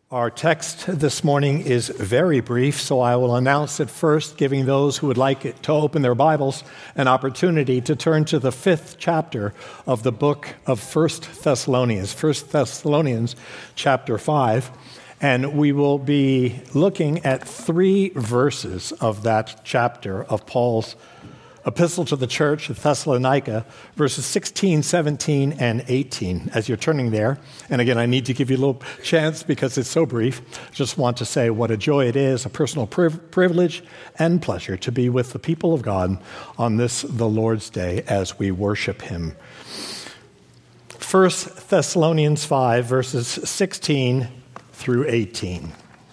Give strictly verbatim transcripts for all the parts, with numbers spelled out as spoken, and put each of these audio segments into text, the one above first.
Our text this morning is very brief, so I will announce it first, giving those who would like it to open their Bibles an opportunity to turn to the fifth chapter of the book of First Thessalonians, First Thessalonians chapter five, and we will be looking at three verses of that chapter of Paul's epistle to the church of Thessalonica, verses sixteen, seventeen, and eighteen. As you're turning there, and again, I need to give you a little chance because it's so brief. Just want to say what a joy it is, a personal priv- privilege and pleasure to be with the people of God on this, the Lord's Day, as we worship Him. First Thessalonians five, verses sixteen through eighteen.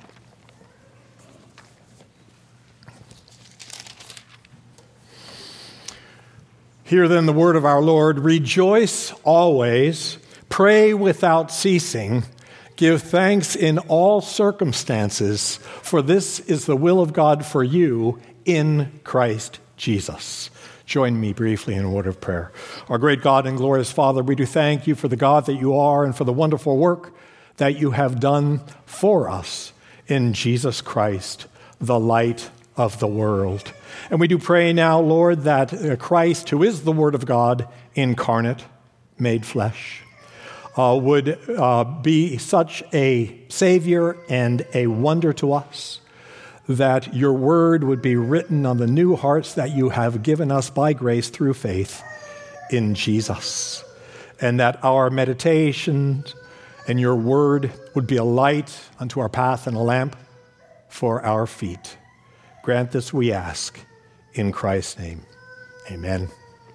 Hear then the word of our Lord. Rejoice always, pray without ceasing, give thanks in all circumstances, for this is the will of God for you in Christ Jesus. Join me briefly in a word of prayer. Our great God and glorious Father, we do thank you for the God that you are and for the wonderful work that you have done for us in Jesus Christ, the light of the world. And we do pray now, Lord, that Christ, who is the Word of God incarnate, made flesh, uh, would uh, be such a Savior and a wonder to us, that your Word would be written on the new hearts that you have given us by grace through faith in Jesus, and that our meditations and your Word would be a light unto our path and a lamp for our feet. Grant this, we ask, in Christ's name. Amen.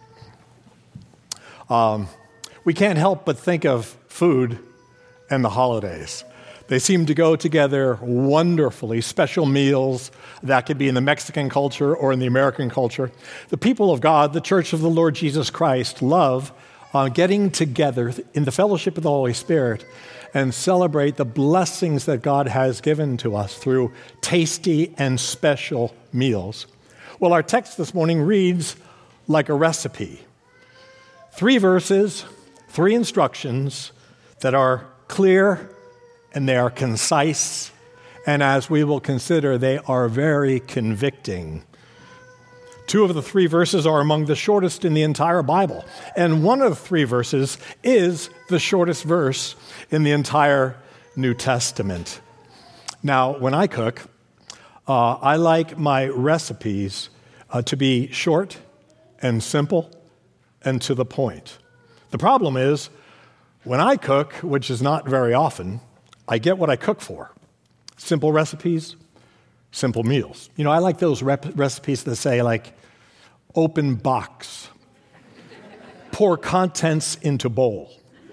Um, we can't help but think of food and the holidays. They seem to go together wonderfully. Special meals that could be in the Mexican culture or in the American culture. The people of God, the Church of the Lord Jesus Christ, love uh, getting together in the fellowship of the Holy Spirit and celebrate the blessings that God has given to us through tasty and special meals. Well, our text this morning reads like a recipe. Three verses, three instructions that are clear and they are concise, and as we will consider, they are very convicting. Two of the three verses are among the shortest in the entire Bible, and one of the three verses is the shortest verse in the entire New Testament. Now, when I cook, uh, I like my recipes uh, to be short and simple and to the point. The problem is, when I cook, which is not very often, I get what I cook for. Simple recipes, simple meals. You know, I like those rep- recipes that say, like, open box, pour contents into bowl,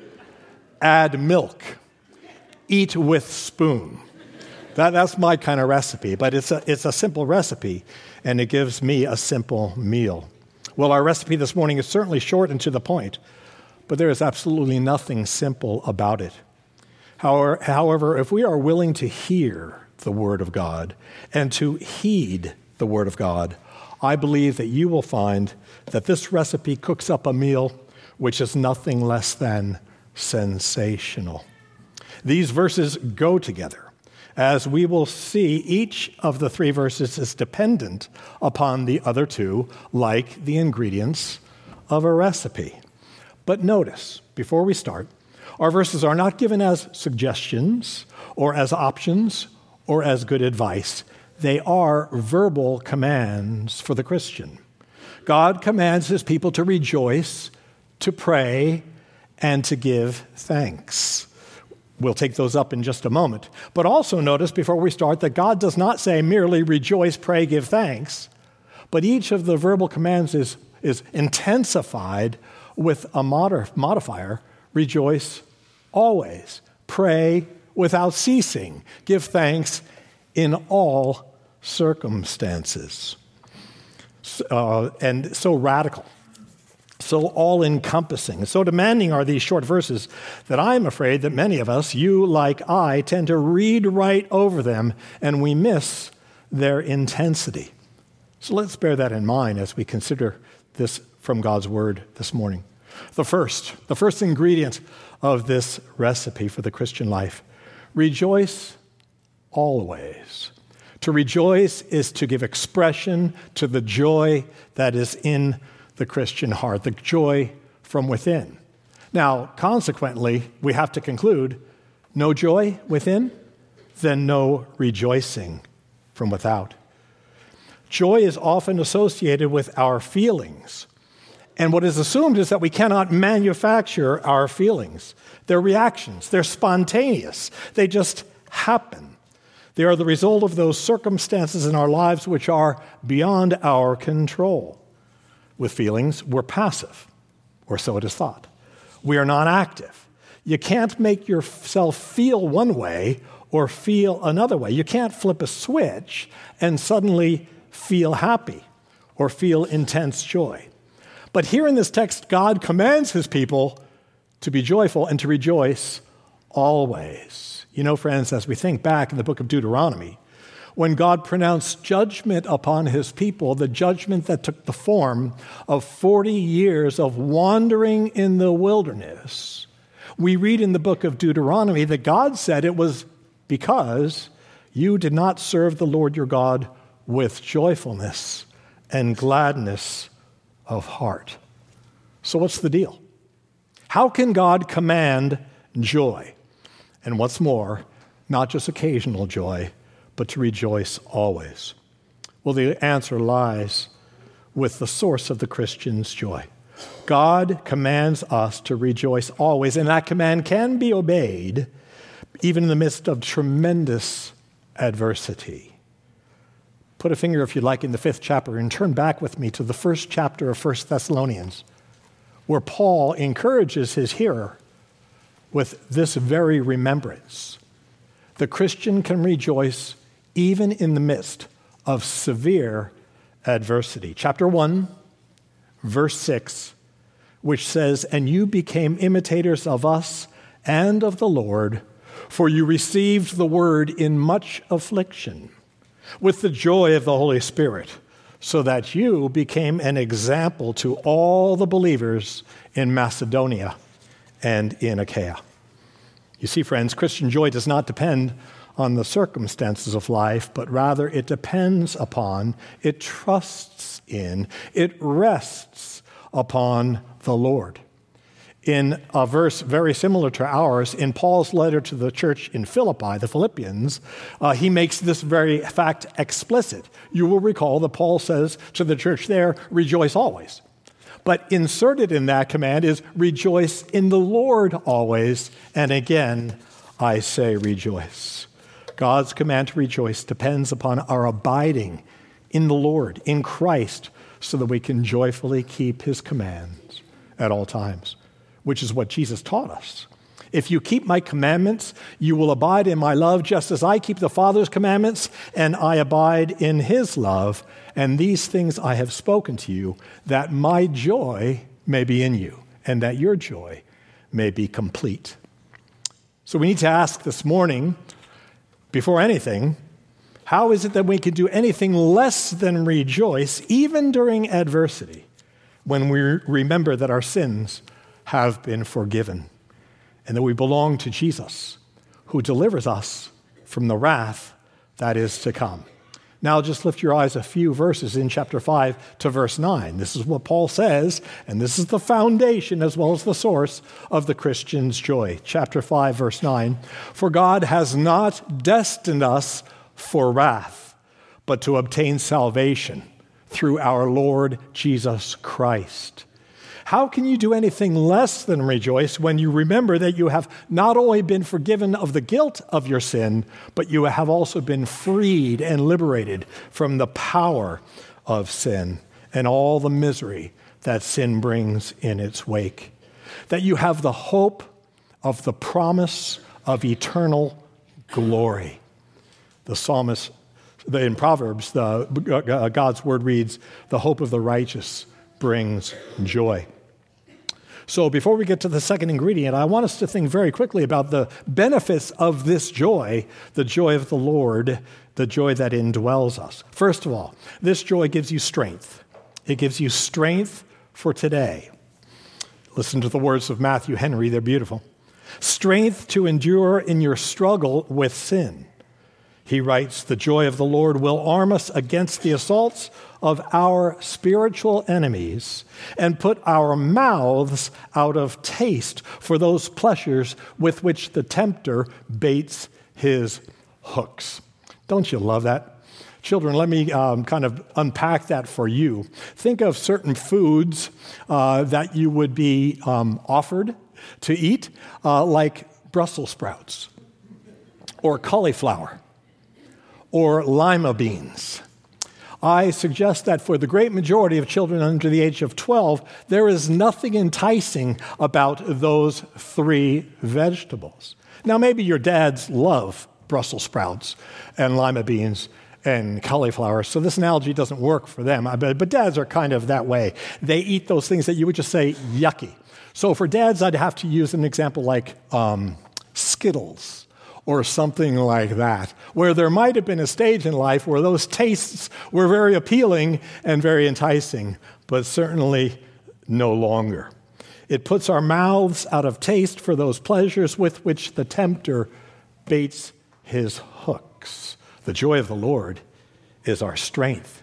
add milk, eat with spoon. That, that's my kind of recipe, but it's a, it's a simple recipe, and it gives me a simple meal. Well, our recipe this morning is certainly short and to the point, but there is absolutely nothing simple about it. However, however, if we are willing to hear the Word of God and to heed the Word of God, I believe that you will find that this recipe cooks up a meal which is nothing less than sensational. These verses go together. As we will see, each of the three verses is dependent upon the other two, like the ingredients of a recipe. But notice, before we start, our verses are not given as suggestions or as options or as good advice. They are verbal commands for the Christian. God commands his people to rejoice, to pray, and to give thanks. We'll take those up in just a moment. But also notice before we start that God does not say merely rejoice, pray, give thanks, but each of the verbal commands is, is intensified with a mod- modifier, rejoice always, pray without ceasing, give thanks in all circumstances. Uh, and so radical, so all-encompassing, so demanding are these short verses that I'm afraid that many of us, you like I, tend to read right over them and we miss their intensity. So let's bear that in mind as we consider this from God's Word this morning. The first, the first ingredient of this recipe for the Christian life Rejoice always. To rejoice is to give expression to the joy that is in the Christian heart, the joy from within. Now, consequently, we have to conclude, no joy within, then no rejoicing from without. Joy is often associated with our feelings. And what is assumed is that we cannot manufacture our feelings. They're reactions. They're spontaneous. They just happen. They are the result of those circumstances in our lives which are beyond our control. With feelings, we're passive, or so it is thought. We are not active. You can't make yourself feel one way or feel another way. You can't flip a switch and suddenly feel happy or feel intense joy. But here in this text, God commands his people to be joyful and to rejoice always. You know, friends, as we think back in the book of Deuteronomy, when God pronounced judgment upon his people, the judgment that took the form of forty years of wandering in the wilderness, we read in the book of Deuteronomy that God said it was because you did not serve the Lord your God with joyfulness and gladness of heart. So what's the deal? How can God command joy? And what's more, not just occasional joy, but to rejoice always? Well, the answer lies with the source of the Christian's joy. God commands us to rejoice always, and that command can be obeyed even in the midst of tremendous adversity. Put a finger, if you'd like, in the fifth chapter and turn back with me to the first chapter of First Thessalonians, where Paul encourages his hearer with this very remembrance. The Christian can rejoice even in the midst of severe adversity. Chapter one, verse six, which says, "And you became imitators of us and of the Lord, for you received the word in much affliction, with the joy of the Holy Spirit, so that you became an example to all the believers in Macedonia and in Achaia." You see, friends, Christian joy does not depend on the circumstances of life, but rather it depends upon, it trusts in, it rests upon the Lord. In a verse very similar to ours, in Paul's letter to the church in Philippi, the Philippians, uh, he makes this very fact explicit. You will recall that Paul says to the church there, rejoice always. But inserted in that command is rejoice in the Lord always. And again, I say rejoice. God's command to rejoice depends upon our abiding in the Lord, in Christ, so that we can joyfully keep his commands at all times, which is what Jesus taught us. If you keep my commandments, you will abide in my love, just as I keep the Father's commandments, and I abide in his love. And these things I have spoken to you, that my joy may be in you, and that your joy may be complete. So we need to ask this morning, before anything, how is it that we can do anything less than rejoice, even during adversity, when we remember that our sins have been forgiven, and that we belong to Jesus, who delivers us from the wrath that is to come? Now just lift your eyes a few verses in chapter five to verse nine. This is what Paul says, and this is the foundation as well as the source of the Christian's joy. Chapter five, verse nine, "For God has not destined us for wrath, but to obtain salvation through our Lord Jesus Christ." How can you do anything less than rejoice when you remember that you have not only been forgiven of the guilt of your sin, but you have also been freed and liberated from the power of sin and all the misery that sin brings in its wake? That you have the hope of the promise of eternal glory. The psalmist, in Proverbs, the, God's word reads, "The hope of the righteous brings joy." So before we get to the second ingredient, I want us to think very quickly about the benefits of this joy, the joy of the Lord, the joy that indwells us. First of all, this joy gives you strength. It gives you strength for today. Listen to the words of Matthew Henry, they're beautiful. strength to endure in your struggle with sin. He writes, the joy of the Lord will arm us against the assaults of our spiritual enemies and put our mouths out of taste for those pleasures with which the tempter baits his hooks. Don't you love that? Children, let me um, kind of unpack that for you. Think of certain foods uh, that you would be um, offered to eat, uh, like Brussels sprouts or cauliflower or lima beans. I suggest that for the great majority of children under the age of twelve, there is nothing enticing about those three vegetables. Now, maybe your dads love Brussels sprouts and lima beans and cauliflower, so this analogy doesn't work for them. But dads are kind of that way. They eat those things that you would just say, yucky. So for dads, I'd have to use an example like um, Skittles or something like that, where there might have been a stage in life where those tastes were very appealing and very enticing, but certainly no longer. It puts our mouths out of taste for those pleasures with which the tempter baits his hooks. The joy of the Lord is our strength.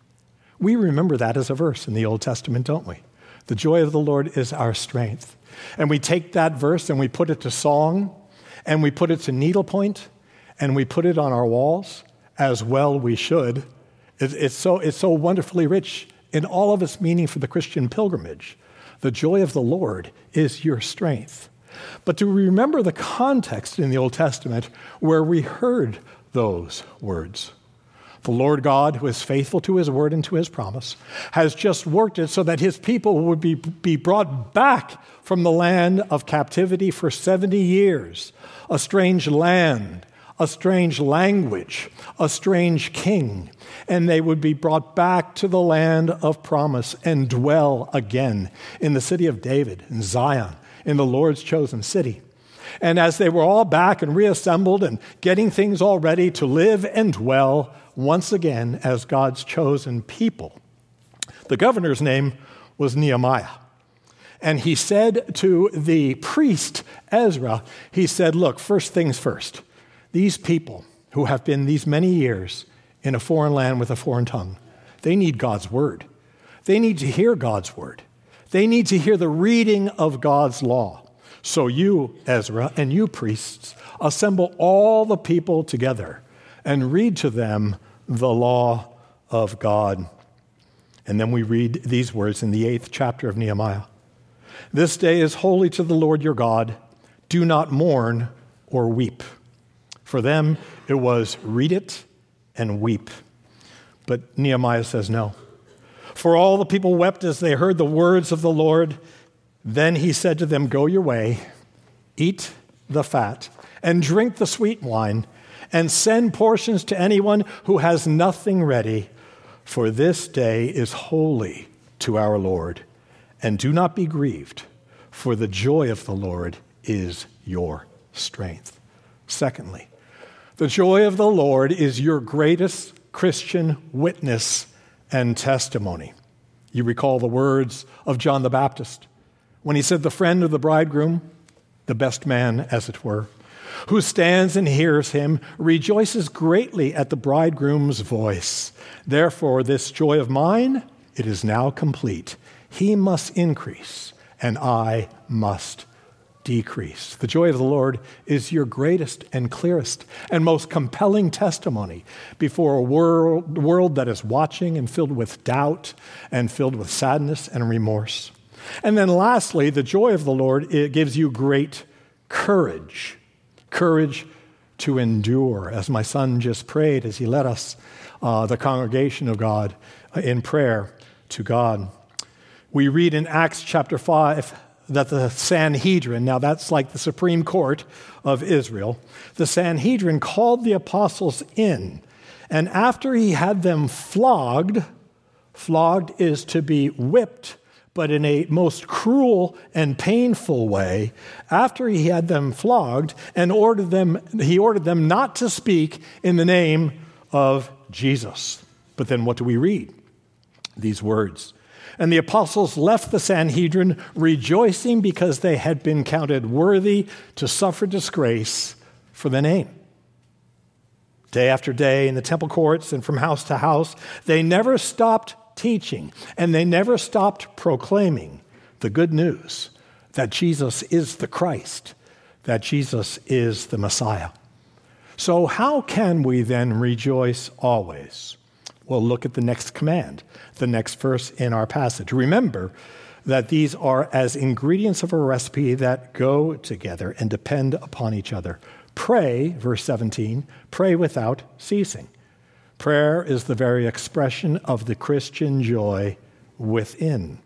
We remember that as a verse in the Old Testament, don't we? The joy of the Lord is our strength. And we take that verse and we put it to song, and we put it to needlepoint, and we put it on our walls, as well we should. It, it's, so, it's so wonderfully rich in all of its meaning for the Christian pilgrimage. The joy of the Lord is your strength. But to remember the context in the Old Testament where we heard those words. The Lord God, who is faithful to his word and to his promise, has just worked it so that his people would be, be brought back from the land of captivity for seventy years, a strange land, a strange language, a strange king, and they would be brought back to the land of promise and dwell again in the city of David, in Zion, in the Lord's chosen city. And as they were all back and reassembled and getting things all ready to live and dwell once again as God's chosen people, the governor's name was Nehemiah. And he said to the priest Ezra, he said, look, first things first, these people who have been these many years in a foreign land with a foreign tongue, they need God's word. They need to hear God's word. They need to hear the reading of God's law. So you, Ezra, and you priests, assemble all the people together and read to them the law of God. And then we read these words in the eighth chapter of Nehemiah. This day is holy to the Lord your God. Do not mourn or weep. For them it was read it and weep. But Nehemiah says no. For all the people wept as they heard the words of the Lord. Then he said to them, go your way, eat the fat, and drink the sweet wine, and send portions to anyone who has nothing ready, for this day is holy to our Lord. And do not be grieved, for the joy of the Lord is your strength. Secondly, the joy of the Lord is your greatest Christian witness and testimony. You recall the words of John the Baptist when he said, the friend of the bridegroom, the best man, as it were, who stands and hears him, rejoices greatly at the bridegroom's voice. Therefore, this joy of mine, it is now complete. He must increase, and I must decrease. The joy of the Lord is your greatest and clearest and most compelling testimony before a world, world that is watching and filled with doubt and filled with sadness and remorse. And then lastly, the joy of the Lord, it gives you great courage, courage to endure, as my son just prayed as he led us, uh, the congregation of God, uh, in prayer to God. We read in Acts chapter five that the Sanhedrin, now that's like the Supreme Court of Israel, the Sanhedrin called the apostles in, and after he had them flogged, flogged is to be whipped, but in a most cruel and painful way, after he had them flogged and ordered them, he ordered them not to speak in the name of Jesus. But then what do we read? These words. And the apostles left the Sanhedrin rejoicing because they had been counted worthy to suffer disgrace for the name. Day after day in the temple courts and from house to house, they never stopped teaching and they never stopped proclaiming the good news that Jesus is the Christ, that Jesus is the Messiah. So how can we then rejoice always? Well, look at the next command, the next verse in our passage. Remember that these are as ingredients of a recipe that go together and depend upon each other. Pray, verse seventeen, pray without ceasing. Prayer is the very expression of the Christian joy within.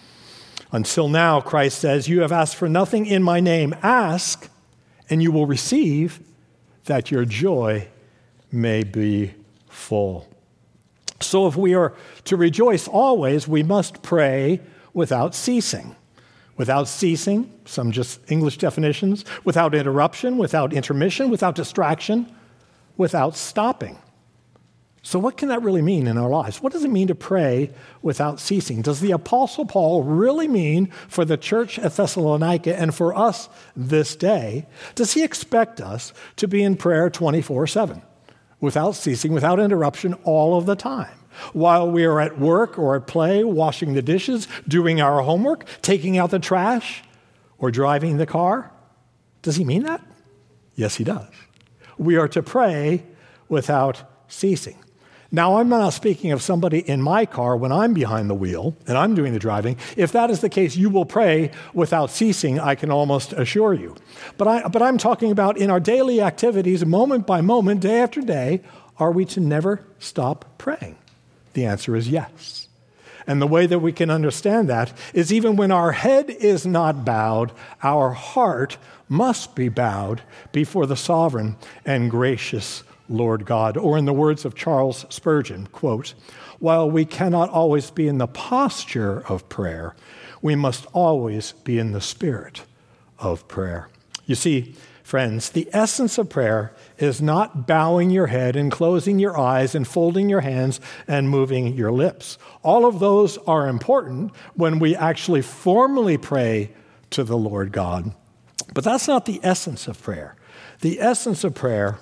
Until now, Christ says, you have asked for nothing in my name. Ask, and you will receive, that your joy may be full. So if we are to rejoice always, we must pray without ceasing. Without ceasing, some just English definitions, without interruption, without intermission, without distraction, without stopping. So what can that really mean in our lives? What does it mean to pray without ceasing? Does the Apostle Paul really mean for the church at Thessalonica and for us this day, does he expect us to be in prayer twenty-four seven? Without ceasing, without interruption, all of the time. While we are at work or at play, washing the dishes, doing our homework, taking out the trash, or driving the car? Does he mean that? Yes, he does. We are to pray without ceasing. Now, I'm not speaking of somebody in my car when I'm behind the wheel and I'm doing the driving. If that is the case, you will pray without ceasing, I can almost assure you. But, I, but I'm talking about in our daily activities, moment by moment, day after day, are we to never stop praying? The answer is yes. And the way that we can understand that is even when our head is not bowed, our heart must be bowed before the sovereign and gracious Lord God. Or in the words of Charles Spurgeon, quote, while we cannot always be in the posture of prayer, we must always be in the spirit of prayer. You see, friends, the essence of prayer is not bowing your head and closing your eyes and folding your hands and moving your lips. All of those are important when we actually formally pray to the Lord God. But that's not the essence of prayer. The essence of prayer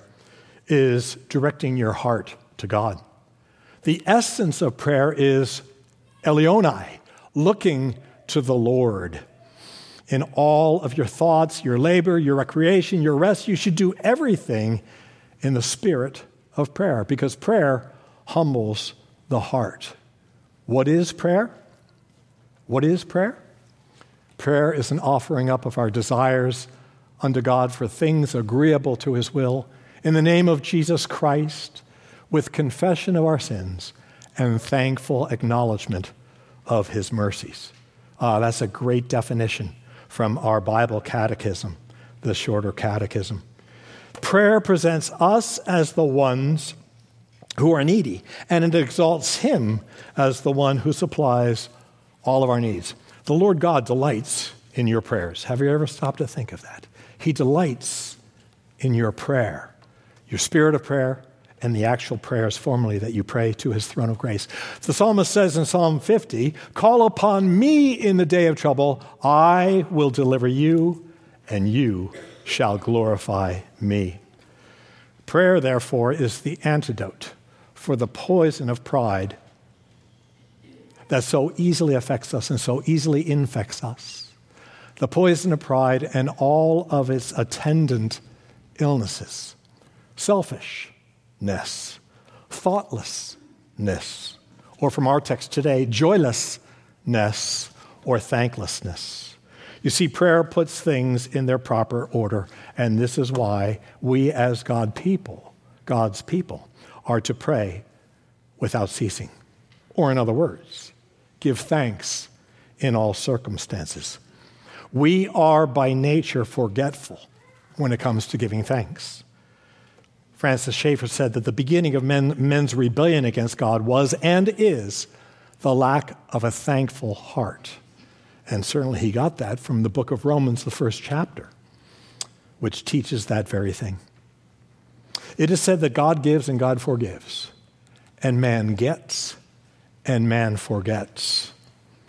is directing your heart to God. The essence of prayer is Elionai, looking to the Lord. In all of your thoughts, your labor, your recreation, your rest, you should do everything in the spirit of prayer, because prayer humbles the heart. What is prayer? What is prayer? Prayer is an offering up of our desires unto God for things agreeable to his will, in the name of Jesus Christ, with confession of our sins and thankful acknowledgement of his mercies. Ah, that's a great definition from our Bible catechism, the shorter catechism. Prayer presents us as the ones who are needy, and it exalts him as the one who supplies all of our needs. The Lord God delights in your prayers. Have you ever stopped to think of that? He delights in your prayer, your spirit of prayer, and the actual prayers formally that you pray to his throne of grace. The psalmist says in Psalm fifty, call upon me in the day of trouble. I will deliver you, and you shall glorify me. Prayer, therefore, is the antidote for the poison of pride that so easily affects us and so easily infects us. The poison of pride and all of its attendant illnesses. Selfishness, thoughtlessness, or from our text today, joylessness or thanklessness. You see, prayer puts things in their proper order, and this is why we as God people, God's people, are to pray without ceasing. Or in other words, give thanks in all circumstances. We are by nature forgetful when it comes to giving thanks. Francis Schaeffer said that the beginning of men, men's rebellion against God was and is the lack of a thankful heart. And certainly he got that from the book of Romans, the first chapter, which teaches that very thing. It is said that God gives and God forgives, and man gets and man forgets.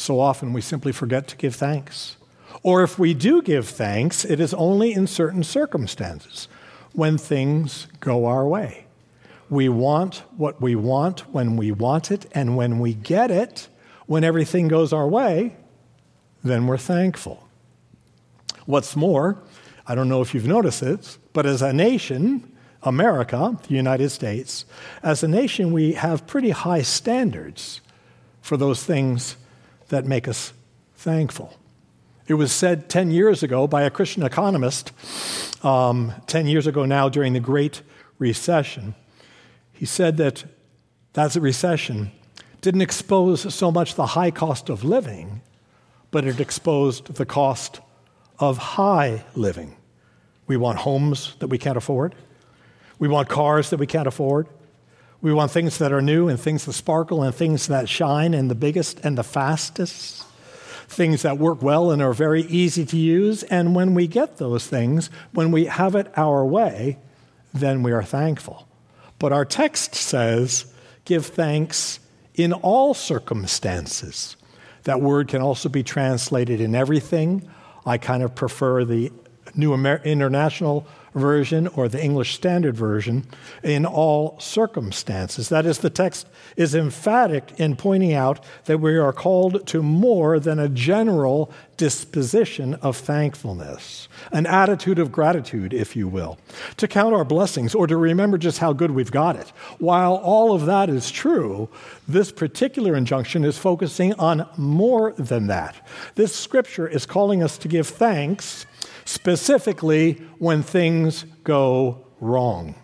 So often we simply forget to give thanks. Or if we do give thanks, it is only in certain circumstances, when things go our way. We want what we want when we want it, and when we get it, when everything goes our way, then we're thankful. What's more, I don't know if you've noticed it, but as a nation, America, the United States, as a nation, we have pretty high standards for those things that make us thankful. It was said ten years ago by a Christian economist, um, ten years ago now during the Great Recession. He said that that recession didn't expose so much the high cost of living, but it exposed the cost of high living. We want homes that we can't afford. We want cars that we can't afford. We want things that are new and things that sparkle and things that shine and the biggest and the fastest. Things that work well and are very easy to use. And when we get those things, when we have it our way, then we are thankful. But our text says, give thanks in all circumstances. That word can also be translated in everything. I kind of prefer the New Amer- International Version or the English Standard Version, in all circumstances. That is, the text is emphatic in pointing out that we are called to more than a general disposition of thankfulness, an attitude of gratitude, if you will, to count our blessings or to remember just how good we've got it. While all of that is true, this particular injunction is focusing on more than that. This scripture is calling us to give thanks specifically when things go wrong.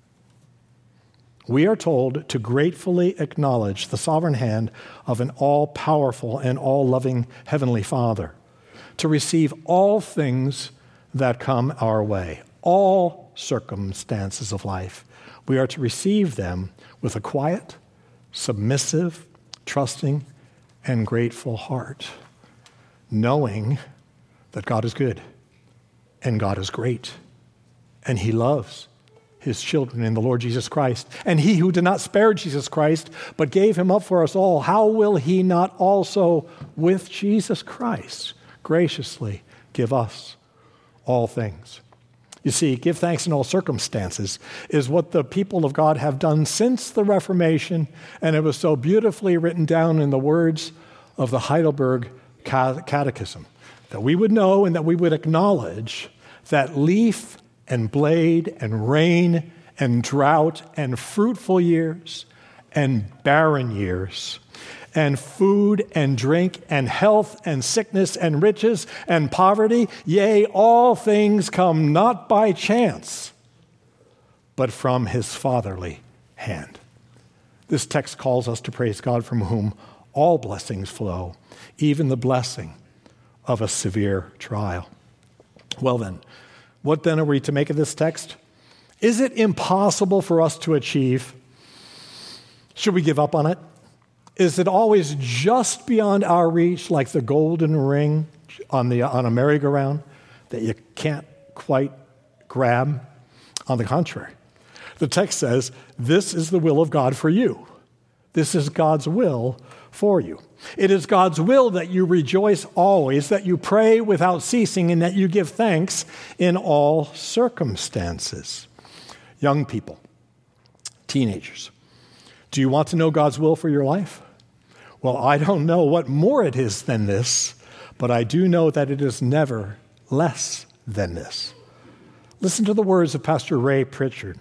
We are told to gratefully acknowledge the sovereign hand of an all-powerful and all-loving Heavenly Father, to receive all things that come our way, all circumstances of life. We are to receive them with a quiet, submissive, trusting, and grateful heart, knowing that God is good. And God is great, and He loves His children in the Lord Jesus Christ. And He who did not spare Jesus Christ, but gave Him up for us all, how will He not also, with Jesus Christ, graciously give us all things? You see, give thanks in all circumstances is what the people of God have done since the Reformation, and it was so beautifully written down in the words of the Heidelberg Catechism, that we would know and that we would acknowledge that leaf and blade and rain and drought and fruitful years and barren years and food and drink and health and sickness and riches and poverty, yea, all things come not by chance, but from His fatherly hand. This text calls us to praise God, from whom all blessings flow, even the blessing of a severe trial. Well then, what then are we to make of this text? Is it impossible for us to achieve? Should we give up on it? Is it always just beyond our reach, like the golden ring on the on a merry-go-round that you can't quite grab? On the contrary, the text says, this is the will of God for you. This is God's will for you. It is God's will that you rejoice always, that you pray without ceasing, and that you give thanks in all circumstances. Young people, teenagers, do you want to know God's will for your life? Well, I don't know what more it is than this, but I do know that it is never less than this. Listen to the words of Pastor Ray Pritchard.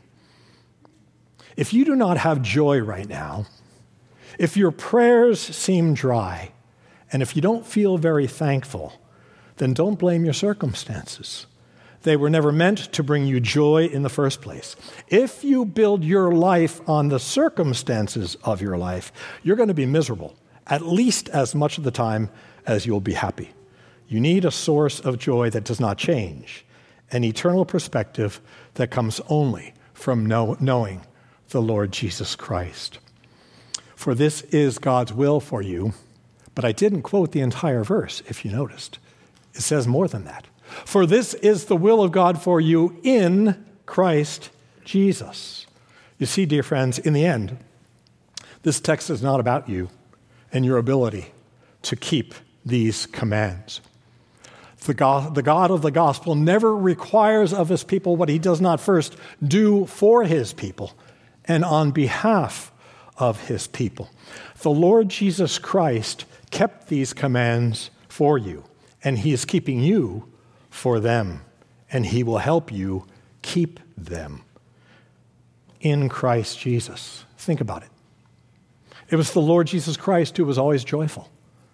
If you do not have joy right now, if your prayers seem dry, and if you don't feel very thankful, then don't blame your circumstances. They were never meant to bring you joy in the first place. If you build your life on the circumstances of your life, you're going to be miserable, at least as much of the time as you'll be happy. You need a source of joy that does not change, an eternal perspective that comes only from know, knowing the Lord Jesus Christ. For this is God's will for you, but I didn't quote the entire verse, if you noticed. It says more than that. For this is the will of God for you in Christ Jesus. You see, dear friends, in the end, this text is not about you and your ability to keep these commands. The God, the God of the gospel never requires of his people what he does not first do for his people and on behalf of his people. The Lord Jesus Christ kept these commands for you, and he is keeping you for them, and he will help you keep them in Christ Jesus. Think about it. It was the Lord Jesus Christ who was always joyful.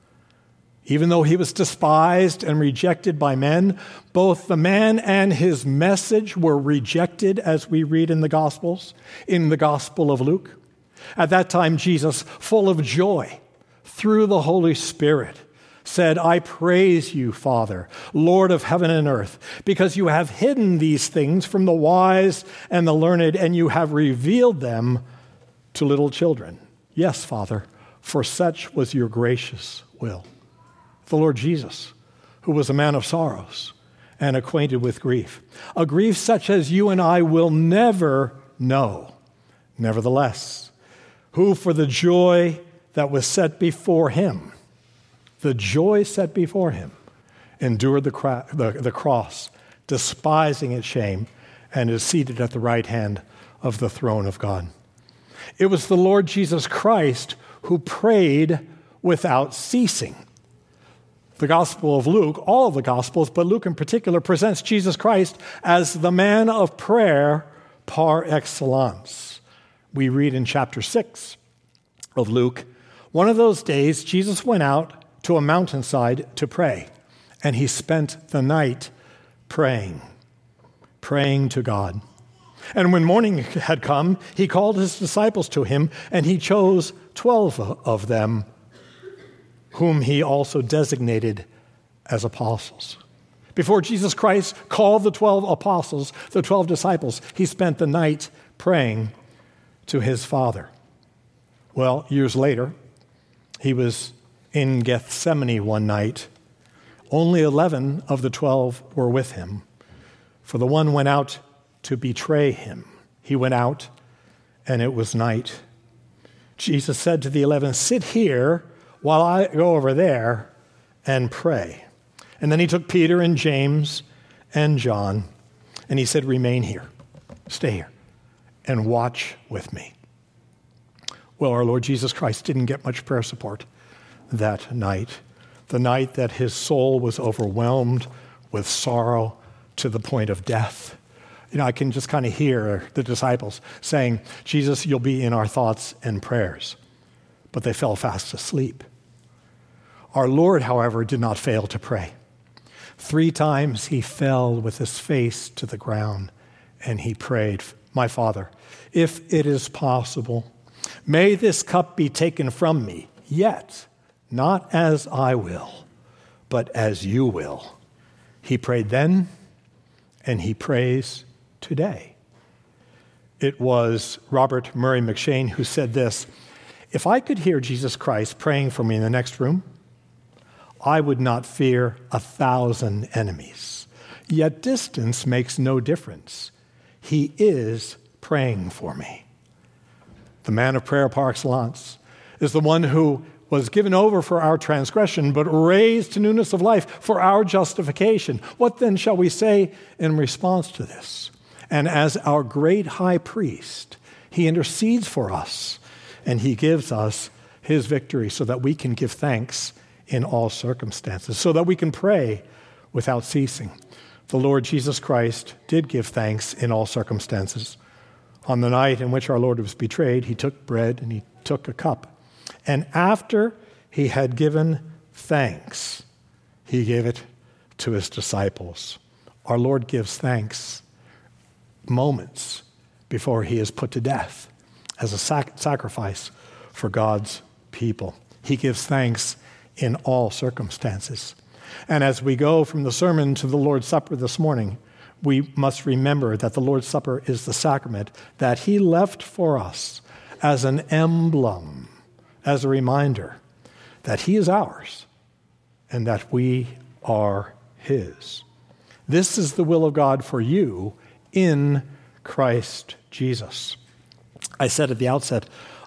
Even though he was despised and rejected by men, both the man and his message were rejected, as we read in the Gospels, in the Gospel of Luke. At that time, Jesus, full of joy through the Holy Spirit, said, I praise you, Father, Lord of heaven and earth, because you have hidden these things from the wise and the learned, and you have revealed them to little children. Yes, Father, for such was your gracious will. The Lord Jesus, who was a man of sorrows and acquainted with grief, a grief such as you and I will never know. Nevertheless, who for the joy that was set before him, the joy set before him, endured the, cra- the, the cross, despising its shame, and is seated at the right hand of the throne of God. It was the Lord Jesus Christ who prayed without ceasing. The Gospel of Luke, all of the Gospels, but Luke in particular, presents Jesus Christ as the man of prayer par excellence. We read in chapter six of Luke, one of those days Jesus went out to a mountainside to pray, and he spent the night praying, praying to God. And when morning had come, he called his disciples to him, and he chose twelve of them, whom he also designated as apostles. Before Jesus Christ called the twelve apostles, the twelve disciples, he spent the night praying to his Father. Well, years later, he was in Gethsemane one night. Only eleven of the twelve were with him, for the one went out to betray him. He went out, and it was night. Jesus said to the eleven, sit here while I go over there and pray. And then he took Peter and James and John, and he said, remain here, stay here, and watch with me. Well, our Lord Jesus Christ didn't get much prayer support that night, the night that his soul was overwhelmed with sorrow to the point of death. You know, I can just kind of hear the disciples saying, Jesus, you'll be in our thoughts and prayers. But they fell fast asleep. Our Lord, however, did not fail to pray. Three times he fell with his face to the ground, and he prayed, my Father, if it is possible, may this cup be taken from me, yet not as I will, but as you will. He prayed then, and he prays today. It was Robert Murray McShane who said this, if I could hear Jesus Christ praying for me in the next room, I would not fear a thousand enemies. Yet distance makes no difference. He is praying for me. The man of prayer par excellence is the one who was given over for our transgression, but raised to newness of life for our justification. What then shall we say in response to this? And as our great high priest, he intercedes for us, and he gives us his victory so that we can give thanks in all circumstances, so that we can pray without ceasing. The Lord Jesus Christ did give thanks in all circumstances. On the night in which our Lord was betrayed, he took bread and he took a cup. And after he had given thanks, he gave it to his disciples. Our Lord gives thanks moments before he is put to death as a sac- sacrifice for God's people. He gives thanks in all circumstances. And as we go from the sermon to the Lord's Supper this morning, we must remember that the Lord's Supper is the sacrament that he left for us as an emblem, as a reminder that he is ours and that we are his. This is the will of God for you in Christ Jesus. I said at the outset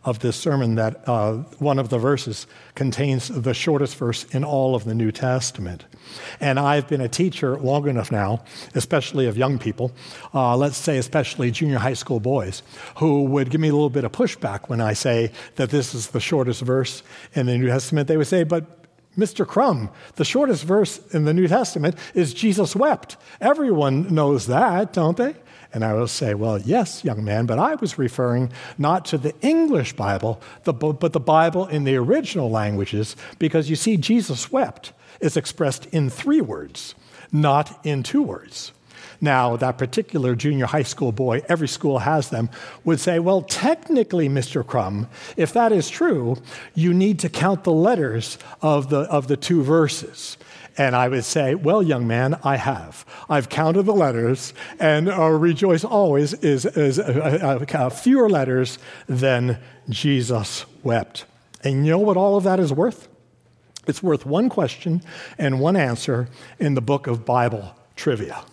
of this sermon that uh, one of the verses contains the shortest verse in all of the New Testament. And I've been a teacher long enough now, especially of young people, uh, let's say especially junior high school boys, who would give me a little bit of pushback when I say that this is the shortest verse in the New Testament. They would say, but Mister Crum, the shortest verse in the New Testament is Jesus wept. Everyone knows that, don't they? And I will say, well, yes, young man, but I was referring not to the English Bible, the, but the Bible in the original languages, because you see, Jesus wept is expressed in three words, not in two words. Now, that particular junior high school boy, every school has them, would say, well, technically, Mister Crum, if that is true, you need to count the letters of the, of the two verses. And I would say, well, young man, I have. I've counted the letters, and uh, rejoice always is, is uh, uh, fewer letters than Jesus wept. And you know what all of that is worth? It's worth one question and one answer in the book of Bible trivia.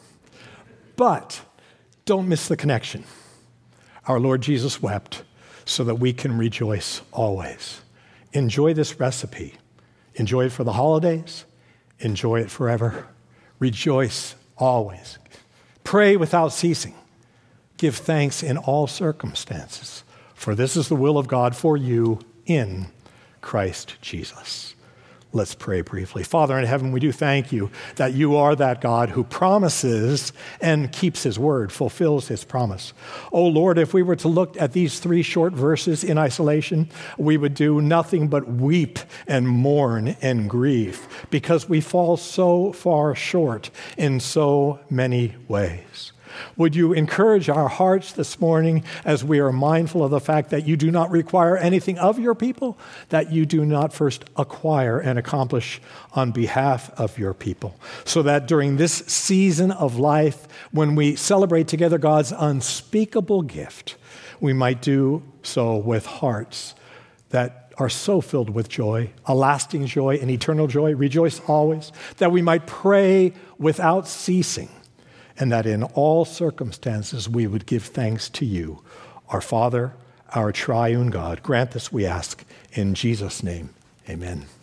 But don't miss the connection. Our Lord Jesus wept so that we can rejoice always. Enjoy this recipe. Enjoy it for the holidays. Enjoy it forever. Rejoice always. Pray without ceasing. Give thanks in all circumstances, for this is the will of God for you in Christ Jesus. Let's pray briefly. Father in heaven, we do thank you that you are that God who promises and keeps his word, fulfills his promise. Oh Lord, if we were to look at these three short verses in isolation, we would do nothing but weep and mourn and grieve because we fall so far short in so many ways. Would you encourage our hearts this morning as we are mindful of the fact that you do not require anything of your people, that you do not first acquire and accomplish on behalf of your people, so that during this season of life, when we celebrate together God's unspeakable gift, we might do so with hearts that are so filled with joy, a lasting joy, an eternal joy. Rejoice always, that we might pray without ceasing, and that in all circumstances we would give thanks to you, our Father, our triune God. Grant this, we ask, in Jesus' name. Amen.